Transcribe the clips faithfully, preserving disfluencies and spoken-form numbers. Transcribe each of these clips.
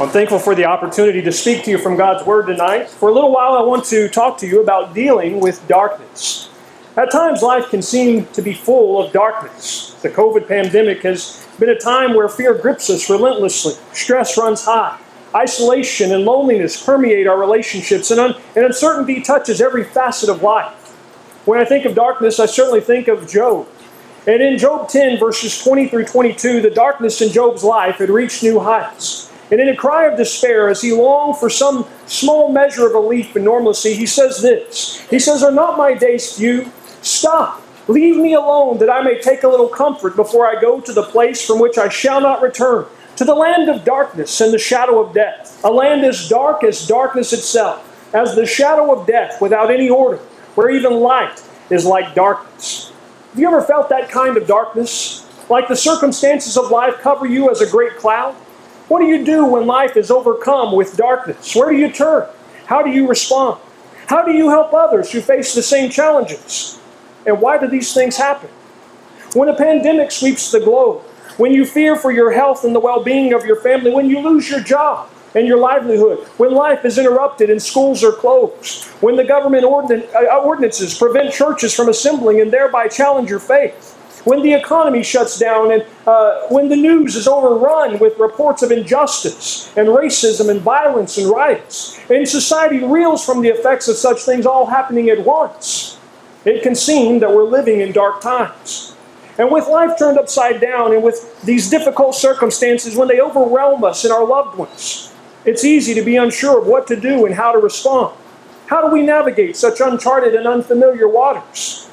I'm thankful for the opportunity to speak to you from God's Word tonight. For a little while, I want to talk to you about dealing with darkness. At times, life can seem to be full of darkness. The COVID pandemic has been a time where fear grips us relentlessly. Stress runs high. Isolation and loneliness permeate our relationships, and, un- and uncertainty touches every facet of life. When I think of darkness, I certainly think of Job. And in Job ten, verses twenty through twenty-two, the darkness in Job's life had reached new heights. And in a cry of despair, as he longed for some small measure of relief and normalcy, he says this. He says, "Are not my days few? Stop. Leave me alone, that I may take a little comfort before I go to the place from which I shall not return, to the land of darkness and the shadow of death, a land as dark as darkness itself, as the shadow of death without any order, where even light is like darkness." Have you ever felt that kind of darkness? Like the circumstances of life cover you as a great cloud? What do you do when life is overcome with darkness? Where do you turn? How do you respond? How do you help others who face the same challenges? And why do these things happen? When a pandemic sweeps the globe, when you fear for your health and the well-being of your family, when you lose your job and your livelihood, when life is interrupted and schools are closed, when the government ordin- uh, ordinances prevent churches from assembling and thereby challenge your faith, when the economy shuts down and uh, when the news is overrun with reports of injustice and racism and violence and riots, and society reels from the effects of such things all happening at once, it can seem that we're living in dark times. And with life turned upside down and with these difficult circumstances, when they overwhelm us and our loved ones, it's easy to be unsure of what to do and how to respond. How do we navigate such uncharted and unfamiliar waters?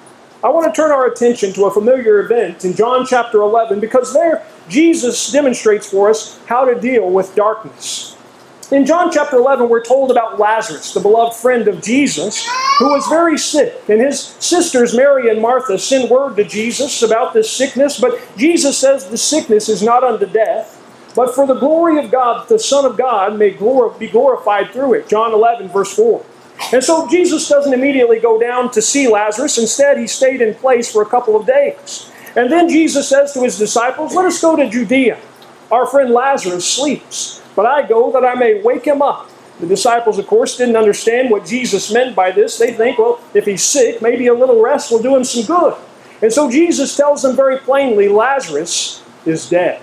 I want to turn our attention to a familiar event in John chapter eleven, because there Jesus demonstrates for us how to deal with darkness. In John chapter eleven, we're told about Lazarus, the beloved friend of Jesus, who was very sick. And his sisters, Mary and Martha, send word to Jesus about this sickness, but Jesus says the sickness is not unto death, but for the glory of God, that the Son of God may glor- be glorified through it. John eleven, verse four. And so Jesus doesn't immediately go down to see Lazarus. Instead, he stayed in place for a couple of days. And then Jesus says to his disciples, "Let us go to Judea. Our friend Lazarus sleeps, but I go that I may wake him up." The disciples, of course, didn't understand what Jesus meant by this. They think, well, if he's sick, maybe a little rest will do him some good. And so Jesus tells them very plainly, Lazarus is dead.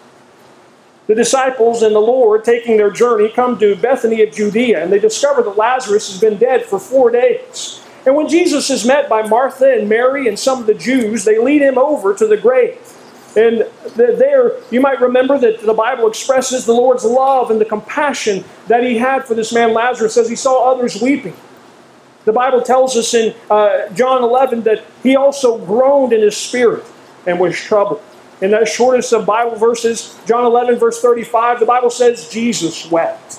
The disciples and the Lord, taking their journey, come to Bethany of Judea, and they discover that Lazarus has been dead for four days. And when Jesus is met by Martha and Mary and some of the Jews, they lead him over to the grave. And there, you might remember that the Bible expresses the Lord's love and the compassion that he had for this man Lazarus as he saw others weeping. The Bible tells us in uh, John eleven that he also groaned in his spirit and was troubled. In that shortest of Bible verses, John eleven, verse thirty-five, the Bible says Jesus wept.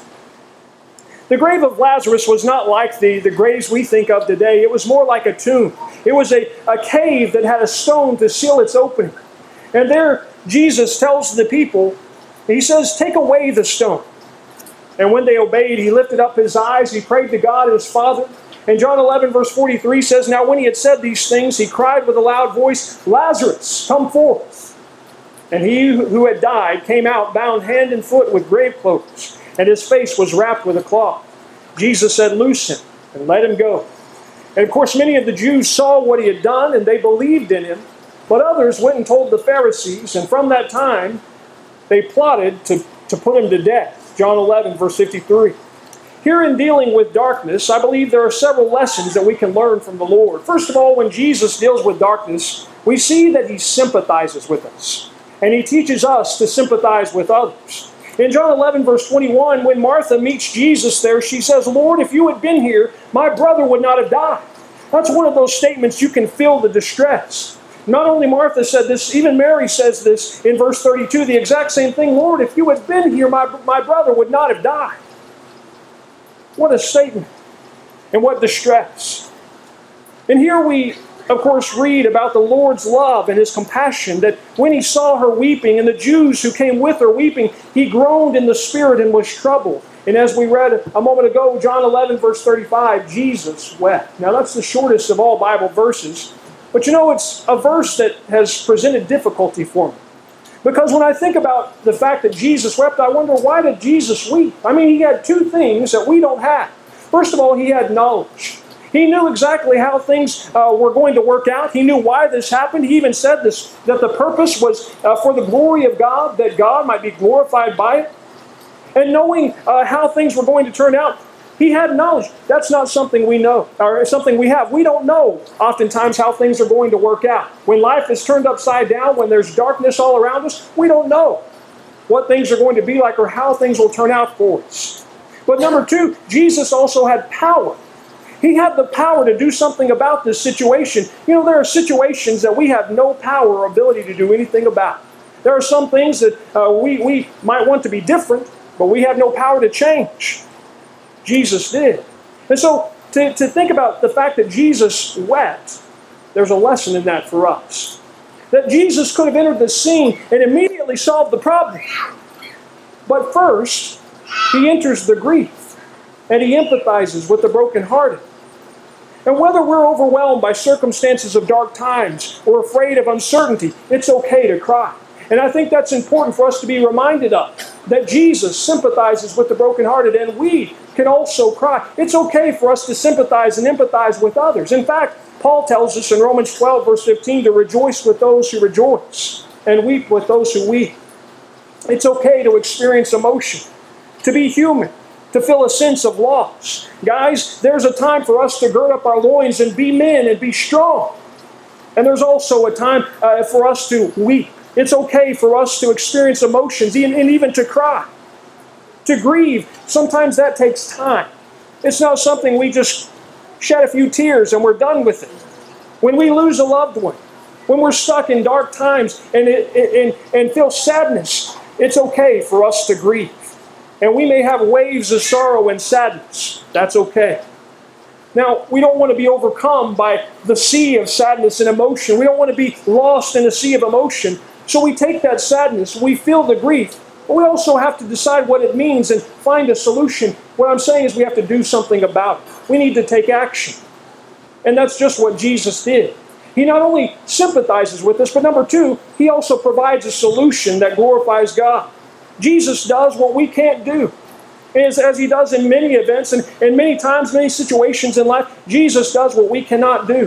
The grave of Lazarus was not like the, the graves we think of today. It was more like a tomb. It was a, a cave that had a stone to seal its opening. And there, Jesus tells the people, he says, "Take away the stone." And when they obeyed, he lifted up his eyes, he prayed to God and his Father. And John eleven, verse forty-three says, "Now when he had said these things, he cried with a loud voice, 'Lazarus, come forth.' And he who had died came out, bound hand and foot with grave clothes, and his face was wrapped with a cloth. Jesus said, 'Loose him and let him go.' And of course, many of the Jews saw what he had done, and they believed in him. But others went and told the Pharisees, and from that time, they plotted to, to put him to death. John eleven, verse fifty-three. Here in dealing with darkness, I believe there are several lessons that we can learn from the Lord. First of all, when Jesus deals with darkness, we see that he sympathizes with us. And he teaches us to sympathize with others. In John eleven, verse twenty-one, when Martha meets Jesus there, she says, "Lord, if you had been here, my brother would not have died." That's one of those statements you can feel the distress. Not only Martha said this, even Mary says this in verse thirty-two, the exact same thing. "Lord, if you had been here, my, my brother would not have died." What a statement. And what distress. And here we, of course, read about the Lord's love and his compassion, that when he saw her weeping and the Jews who came with her weeping, he groaned in the spirit and was troubled. And as we read a moment ago, John eleven, verse thirty-five, Jesus wept. Now that's the shortest of all Bible verses. But you know, it's a verse that has presented difficulty for me. Because when I think about the fact that Jesus wept, I wonder, why did Jesus weep? I mean, he had two things that we don't have. First of all, he had knowledge. He knew exactly how things uh, were going to work out. He knew why this happened. He even said this, that the purpose was uh, for the glory of God, that God might be glorified by it. And knowing uh, how things were going to turn out, he had knowledge. That's not something we know, or something we have. We don't know oftentimes how things are going to work out. When life is turned upside down, when there's darkness all around us, we don't know what things are going to be like or how things will turn out for us. But number two, Jesus also had power. He had the power to do something about this situation. You know, there are situations that we have no power or ability to do anything about. There are some things that uh, we, we might want to be different, but we have no power to change. Jesus did. And so to, to think about the fact that Jesus wept, there's a lesson in that for us. That Jesus could have entered the scene and immediately solved the problem. But first, he enters the grief and he empathizes with the brokenhearted. And whether we're overwhelmed by circumstances of dark times or afraid of uncertainty, it's okay to cry. And I think that's important for us to be reminded of, that Jesus sympathizes with the brokenhearted, and we can also cry. It's okay for us to sympathize and empathize with others. In fact, Paul tells us in Romans twelve, verse fifteen, to rejoice with those who rejoice and weep with those who weep. It's okay to experience emotion, to be human, to feel a sense of loss. Guys, there's a time for us to gird up our loins and be men and be strong. And there's also a time uh, for us to weep. It's okay for us to experience emotions and even to cry. To grieve, sometimes that takes time. It's not something we just shed a few tears and we're done with it. When we lose a loved one, when we're stuck in dark times and, it, and, and feel sadness, it's okay for us to grieve. And we may have waves of sorrow and sadness. That's okay. Now, we don't want to be overcome by the sea of sadness and emotion. We don't want to be lost in a sea of emotion. So we take that sadness, we feel the grief, but we also have to decide what it means and find a solution. What I'm saying is we have to do something about it. We need to take action. And that's just what Jesus did. He not only sympathizes with us, but number two, he also provides a solution that glorifies God. Jesus does what we can't do. As, as he does in many events and, and many times, many situations in life, Jesus does what we cannot do.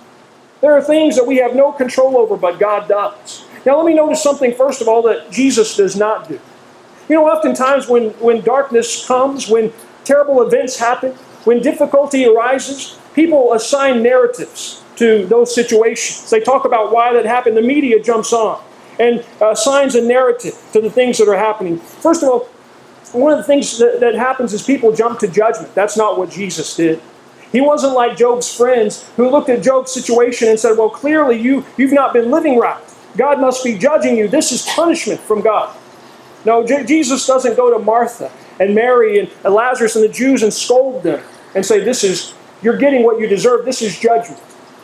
There are things that we have no control over, but God does. Now let me notice something, first of all, that Jesus does not do. You know, oftentimes when, when darkness comes, when terrible events happen, when difficulty arises, people assign narratives to those situations. They talk about why that happened. The media jumps on and assigns a narrative to the things that are happening. First of all, one of the things that, that happens is people jump to judgment. That's not what Jesus did. He wasn't like Job's friends who looked at Job's situation and said, well, clearly you, you've not been living right. God must be judging you. This is punishment from God. No, J- Jesus doesn't go to Martha and Mary and Lazarus and the Jews and scold them and say, this is, you're getting what you deserve. This is judgment.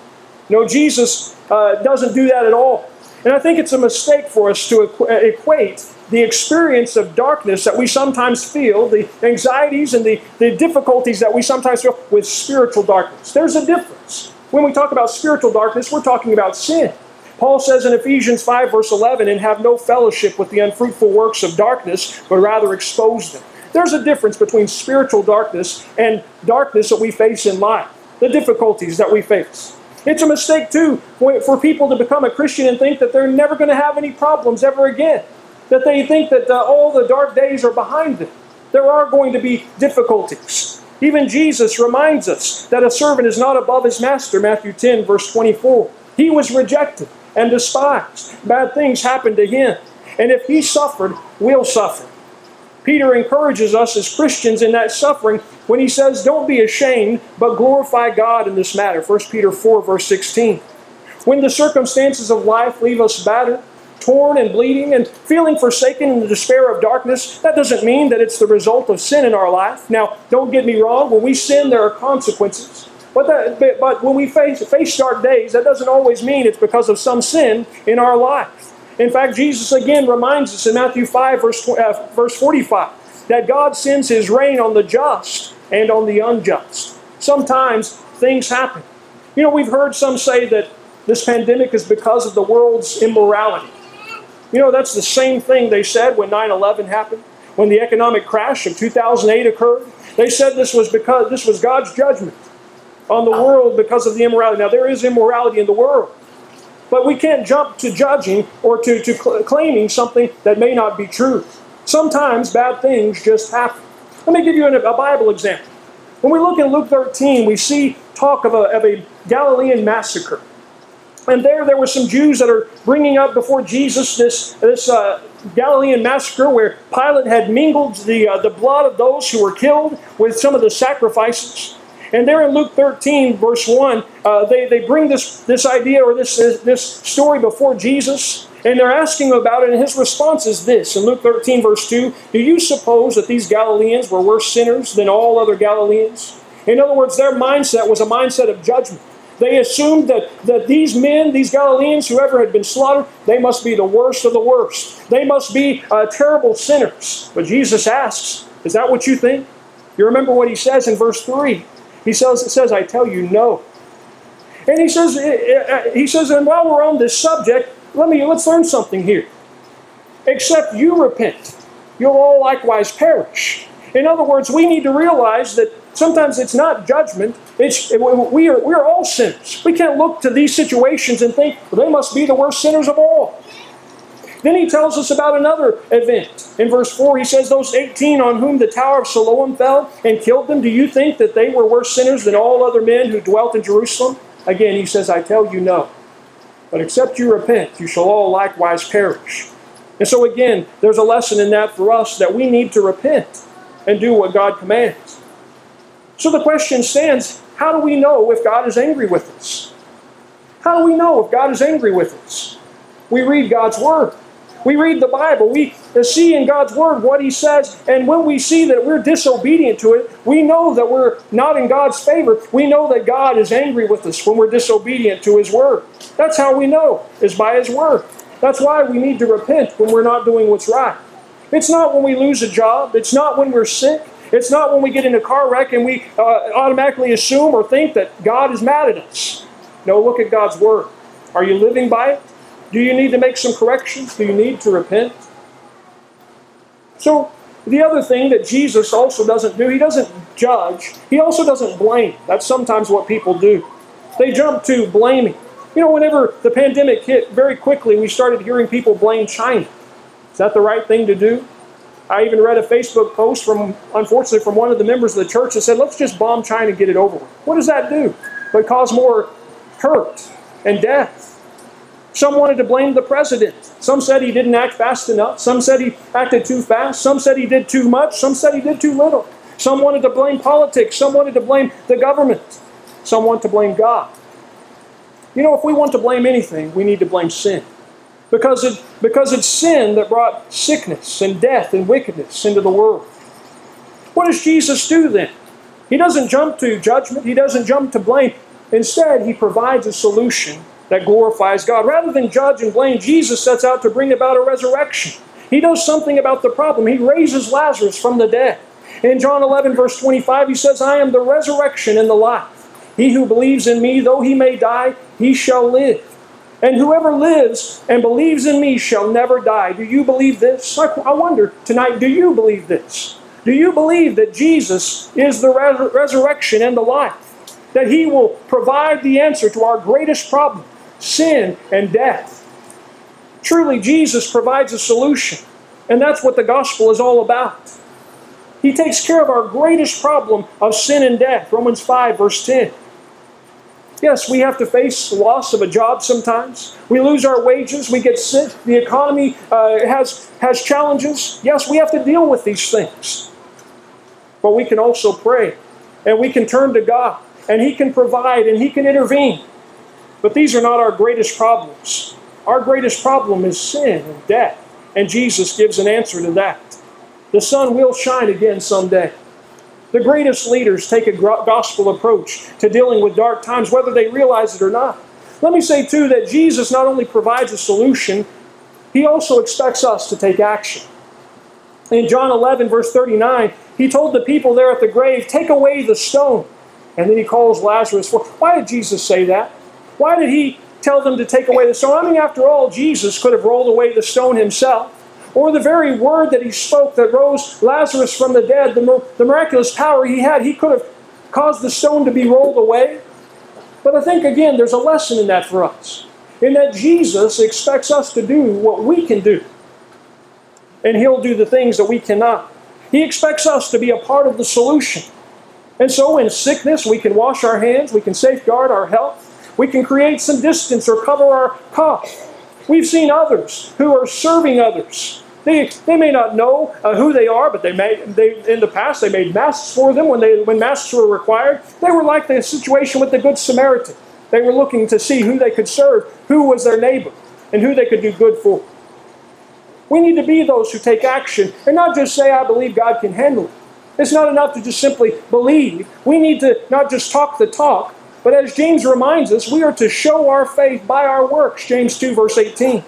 No, Jesus uh, doesn't do that at all. And I think it's a mistake for us to equ- equate the experience of darkness that we sometimes feel, the anxieties and the, the difficulties that we sometimes feel, with spiritual darkness. There's a difference. When we talk about spiritual darkness, we're talking about sin. Paul says in Ephesians five, verse eleven, and have no fellowship with the unfruitful works of darkness, but rather expose them. There's a difference between spiritual darkness and darkness that we face in life, the difficulties that we face. It's a mistake, too, for people to become a Christian and think that they're never going to have any problems ever again, that they think that uh, all the dark days are behind them. There are going to be difficulties. Even Jesus reminds us that a servant is not above his master, Matthew ten, verse twenty-four. He was rejected and despised. Bad things happened to him. And if he suffered, we'll suffer. Peter encourages us as Christians in that suffering when he says, don't be ashamed, but glorify God in this matter. First Peter four, verse sixteen. When the circumstances of life leave us battered, torn and bleeding, and feeling forsaken in the despair of darkness, that doesn't mean that it's the result of sin in our life. Now, don't get me wrong, when we sin, there are consequences. But, that, but, but when we face, face dark days, that doesn't always mean it's because of some sin in our life. In fact, Jesus again reminds us in Matthew five, verse, uh, verse forty-five, that God sends his rain on the just and on the unjust. Sometimes things happen. You know, we've heard some say that this pandemic is because of the world's immorality. You know, that's the same thing they said when nine eleven happened, when the economic crash of two thousand eight occurred. They said this was because this was God's judgment on the world because of the immorality. Now, there is immorality in the world, but we can't jump to judging or to, to cl- claiming something that may not be true. Sometimes bad things just happen. Let me give you an, a Bible example. When we look in Luke thirteen, we see talk of a, of a Galilean massacre. And there, there were some Jews that are bringing up before Jesus this, this uh, Galilean massacre where Pilate had mingled the, uh, the blood of those who were killed with some of the sacrifices. And there in Luke thirteen, verse one, uh, they, they bring this, this idea or this, this story before Jesus, and they're asking about it, and his response is this. In Luke thirteen, verse two, do you suppose that these Galileans were worse sinners than all other Galileans? In other words, their mindset was a mindset of judgment. They assumed that, that these men, these Galileans, whoever had been slaughtered, they must be the worst of the worst. They must be uh, terrible sinners. But Jesus asks, is that what you think? You remember what he says in verse three. He says, it says, I tell you, no. And he says, he says, and while we're on this subject, let me, let's learn something here. Except you repent, you'll all likewise perish. In other words, we need to realize that sometimes it's not judgment. It's we are we are all sinners. We can't look to these situations and think, well, they must be the worst sinners of all. Then he tells us about another event. In verse four, he says, those eighteen on whom the tower of Siloam fell and killed them, do you think that they were worse sinners than all other men who dwelt in Jerusalem? Again, he says, I tell you, no. But except you repent, you shall all likewise perish. And so again, there's a lesson in that for us that we need to repent and do what God commands. So the question stands, how do we know if God is angry with us? How do we know if God is angry with us? We read God's Word. We read the Bible. We see in God's Word what He says. And when we see that we're disobedient to it, we know that we're not in God's favor. We know that God is angry with us when we're disobedient to His Word. That's how we know, is by His Word. That's why we need to repent when we're not doing what's right. It's not when we lose a job. It's not when we're sick. It's not when we get in a car wreck and we uh, automatically assume or think that God is mad at us. No, look at God's Word. Are you living by it? Do you need to make some corrections? Do you need to repent? So, the other thing that Jesus also doesn't do, He doesn't judge. He also doesn't blame. That's sometimes what people do. They jump to blaming. You know, whenever the pandemic hit, very quickly we started hearing people blame China. Is that the right thing to do? I even read a Facebook post from, unfortunately, from one of the members of the church that said, let's just bomb China and get it over with. What does that do? But cause more hurt and death. Some wanted to blame the president. Some said he didn't act fast enough. Some said he acted too fast. Some said he did too much. Some said he did too little. Some wanted to blame politics. Some wanted to blame the government. Some want to blame God. You know, if we want to blame anything, we need to blame sin. Because, it, because it's sin that brought sickness and death and wickedness into the world. What does Jesus do then? He doesn't jump to judgment. He doesn't jump to blame. Instead, He provides a solution that glorifies God. Rather than judge and blame, Jesus sets out to bring about a resurrection. He does something about the problem. He raises Lazarus from the dead. In John eleven, verse twenty-five, He says, I am the resurrection and the life. He who believes in Me, though he may die, he shall live. And whoever lives and believes in Me shall never die. Do you believe this? I wonder tonight, do you believe this? Do you believe that Jesus is the res- resurrection and the life? That He will provide the answer to our greatest problem, sin and death. Truly, Jesus provides a solution. And that's what the gospel is all about. He takes care of our greatest problem of sin and death. Romans five, verse ten. Yes, we have to face the loss of a job sometimes. We lose our wages. We get sick. The economy uh, has, has challenges. Yes, we have to deal with these things. But we can also pray. And we can turn to God. And He can provide and He can intervene. But these are not our greatest problems. Our greatest problem is sin and death. And Jesus gives an answer to that. The sun will shine again someday. The greatest leaders take a gospel approach to dealing with dark times, whether they realize it or not. Let me say, too, that Jesus not only provides a solution, He also expects us to take action. In John eleven, verse thirty-nine, He told the people there at the grave, take away the stone. And then He calls Lazarus. Why did Jesus say that? Why did He tell them to take away the stone. I mean, after all, Jesus could have rolled away the stone himself. Or the very word that he spoke that rose Lazarus from the dead, the, the miraculous power he had, he could have caused the stone to be rolled away. But I think, again, there's a lesson in that for us. In that Jesus expects us to do what we can do. And he'll do the things that we cannot. He expects us to be a part of the solution. And so in sickness, we can wash our hands, we can safeguard our health, we can create some distance or cover our cough. We've seen others who are serving others. They, they may not know uh, who they are, but they made, they, in the past they made masks for them when, they, when masks were required. They were like the situation with the Good Samaritan. They were looking to see who they could serve, who was their neighbor, and who they could do good for. We need to be those who take action and not just say, I believe God can handle it. It's not enough to just simply believe. We need to not just talk the talk, but as James reminds us, we are to show our faith by our works, James two, verse eighteen.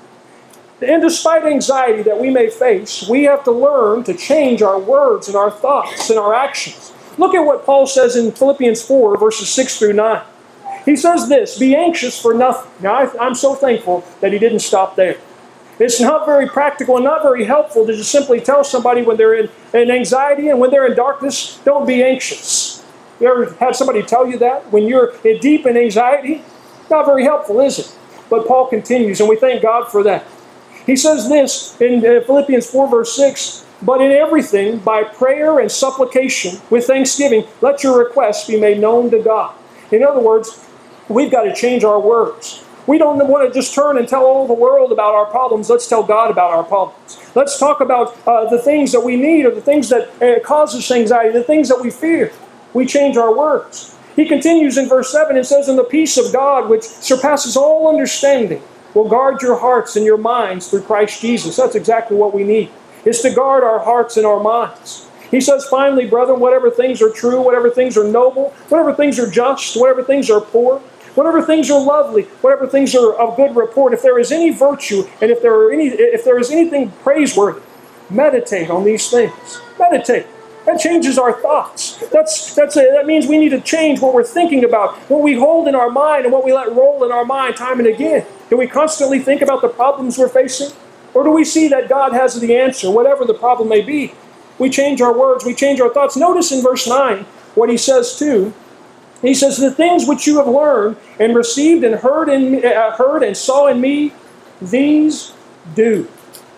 And despite anxiety that we may face, we have to learn to change our words and our thoughts and our actions. Look at what Paul says in Philippians four, verses six through nine. He says this, be anxious for nothing. Now, I, I'm so thankful that he didn't stop there. It's not very practical and not very helpful to just simply tell somebody when they're in, in anxiety and when they're in darkness, don't be anxious. You ever had somebody tell you that? When you're deep in anxiety? Not very helpful, is it? But Paul continues, and we thank God for that. He says this in Philippians four, verse six, but in everything, by prayer and supplication, with thanksgiving, let your requests be made known to God. In other words, we've got to change our words. We don't want to just turn and tell all the world about our problems. Let's tell God about our problems. Let's talk about uh, the things that we need or the things that uh, cause us anxiety, the things that we fear. We change our words. He continues in verse seven and says, and the peace of God, which surpasses all understanding, will guard your hearts and your minds through Christ Jesus. That's exactly what we need, is to guard our hearts and our minds. He says, finally, brethren, whatever things are true, whatever things are noble, whatever things are just, whatever things are pure, whatever things are lovely, whatever things are of good report, if there is any virtue and if there are any, if there is anything praiseworthy, meditate on these things. Meditate. That changes our thoughts. That's, that's a, that means we need to change what we're thinking about, what we hold in our mind and what we let roll in our mind time and again. Do we constantly think about the problems we're facing? Or do we see that God has the answer, whatever the problem may be? We change our words, we change our thoughts. Notice in verse nine what he says too. He says, the things which you have learned and received and heard, in, uh, heard and saw in me, these do.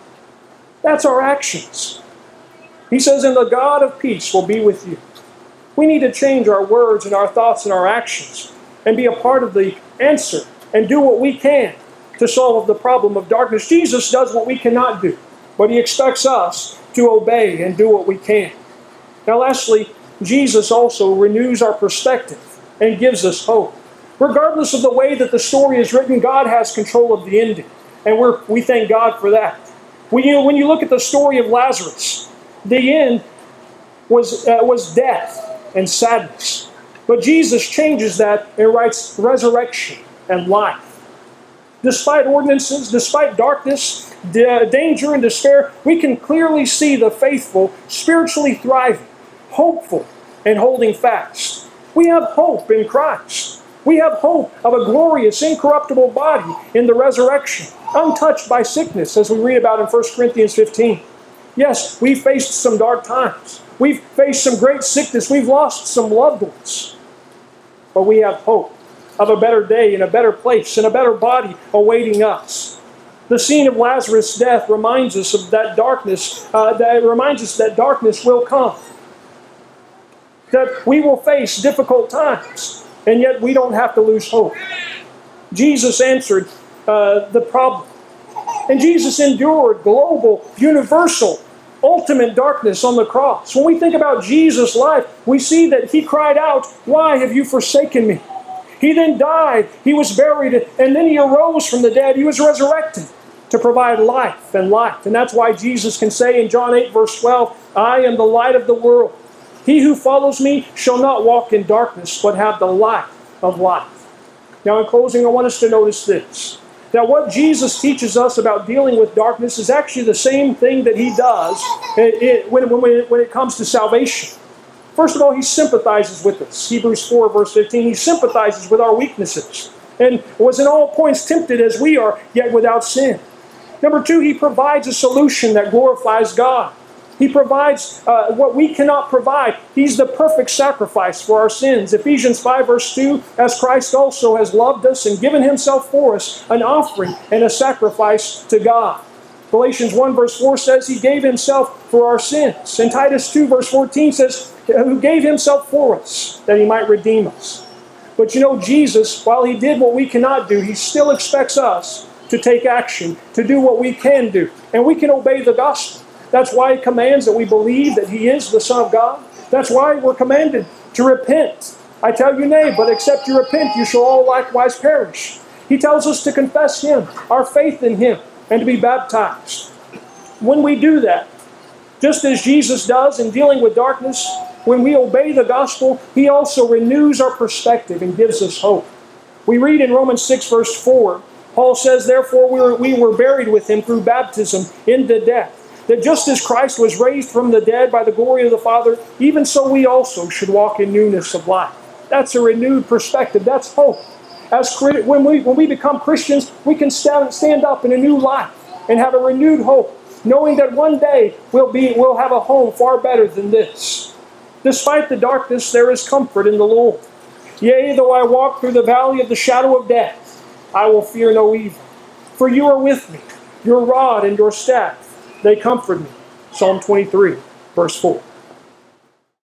That's our actions. He says, and the God of peace will be with you. We need to change our words and our thoughts and our actions and be a part of the answer and do what we can to solve the problem of darkness. Jesus does what we cannot do, but he expects us to obey and do what we can. Now lastly, Jesus also renews our perspective and gives us hope. Regardless of the way that the story is written, God has control of the ending, and we're, we thank God for that. When you, when you look at the story of Lazarus, the end was, uh, was death and sadness. But Jesus changes that and writes resurrection and life. Despite ordinances, despite darkness, d- danger, and despair, we can clearly see the faithful spiritually thriving, hopeful, and holding fast. We have hope in Christ. We have hope of a glorious, incorruptible body in the resurrection, untouched by sickness, as we read about in First Corinthians fifteen. Yes, we've faced some dark times. We've faced some great sickness. We've lost some loved ones. But we have hope of a better day and a better place and a better body awaiting us. The scene of Lazarus' death reminds us of that darkness. Uh, that reminds us that darkness will come. That we will face difficult times, and yet we don't have to lose hope. Jesus answered uh, the problem. And Jesus endured global, universal, ultimate darkness on the cross. When we think about Jesus' life, we see that he cried out, why have you forsaken me? He then died, he was buried, and then he arose from the dead. He was resurrected to provide life and light. And that's why Jesus can say in John eight, verse twelve, I am the light of the world. He who follows me shall not walk in darkness, but have the light of life. Now in closing, I want us to notice this. That what Jesus teaches us about dealing with darkness is actually the same thing that he does when, when, when it comes to salvation. First of all, he sympathizes with us. Hebrews four, verse fifteen, he sympathizes with our weaknesses. and was in all points tempted as we are, yet without sin. Number two, he provides a solution that glorifies God. He provides uh, what we cannot provide. He's the perfect sacrifice for our sins. Ephesians five verse two, as Christ also has loved us and given himself for us, an offering and a sacrifice to God. Galatians one verse four says he gave himself for our sins. And Titus two verse fourteen says, who gave himself for us, that he might redeem us. But you know, Jesus, while he did what we cannot do, he still expects us to take action, to do what we can do. And we can obey the gospel. That's why he commands that we believe that he is the Son of God. That's why we're commanded to repent. I tell you nay, but except you repent, you shall all likewise perish. He tells us to confess him, our faith in him, and to be baptized. When we do that, just as Jesus does in dealing with darkness, when we obey the gospel, he also renews our perspective and gives us hope. We read in Romans six verse four, Paul says, therefore we were, we were buried with him through baptism into death, that just as Christ was raised from the dead by the glory of the Father, even so we also should walk in newness of life. That's a renewed perspective. That's hope. As when we when we become Christians, we can stand, stand up in a new life and have a renewed hope, knowing that one day we'll be we'll have a home far better than this. Despite the darkness, there is comfort in the Lord. Yea, though I walk through the valley of the shadow of death, I will fear no evil. For you are with me. Your rod and your staff, they comfort me. Psalm twenty-three, verse four.